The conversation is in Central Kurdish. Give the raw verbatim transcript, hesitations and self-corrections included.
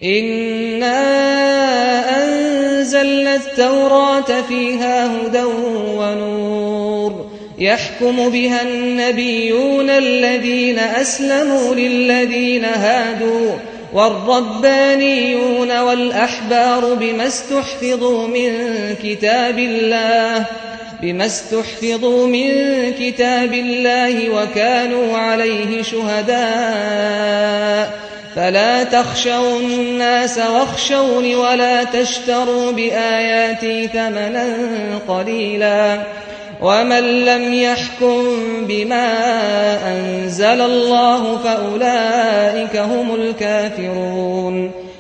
إنا أنزلنا التوراة فيها هدى ونور يحكم بها النبيون الذين أسلموا للذين هادوا والربانيون والأحبار بما استحفظوا من كتاب الله بما استحفظوا من كتاب الله وكانوا عليه شهداء فلا تخشوا الناس واخشوني ولا تشتروا بآياتي ثمنا قليلا ومن لم يحكم بما أنزل الله فأولئك هم الكافرون